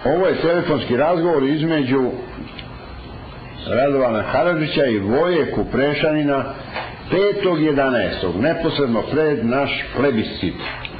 Ovo je telefonski razgovor između Radovana Karadžića i Voje Kuprešanina 5.11. neposredno pred naš plebiscit.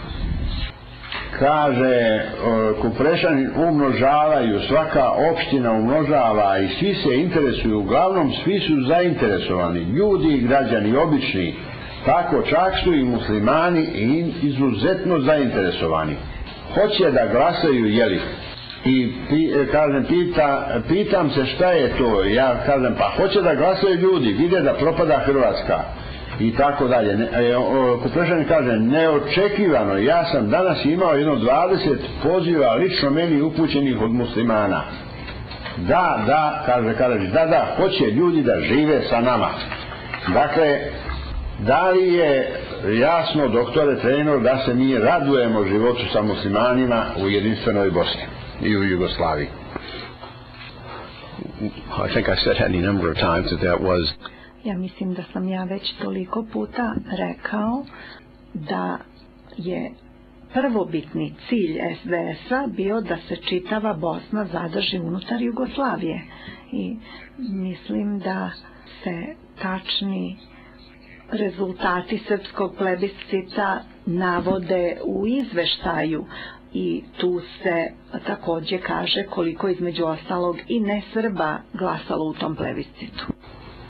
Kaže, Kuprešanin umnožavaju, svaka opština umnožava i svi se interesuju, uglavnom svi su zainteresovani, ljudi i građani obični, tako čak su i muslimani i izuzetno zainteresovani. Hoće da glasaju, jeli? I kažem, pitam se šta je to, ja kažem, pa hoće da glasaju ljudi, vide da propada Hrvatska i tako dalje. Kuprešanin kaže, neočekivano, ja sam danas imao jedno 20 poziva lično meni upućenih od muslimana. Da, kaže Karadžić, da, hoće ljudi da žive sa nama. Dakle, da li je jasno, doktore Trenor, da se mi radujemo životu sa muslimanima u jedinstvenoj Bosni i u Jugoslaviji? I think I said any number of times that was. Ja mislim da sam ja već toliko puta rekao da je prvobitni cilj SDS-a bio da se čitava Bosna zadrži unutar Jugoslavije. I mislim da se tačni rezultati srpskog plebiscita navode u izveštaju i tu se također kaže koliko između ostalog i ne Srba glasalo u tom plebiscitu.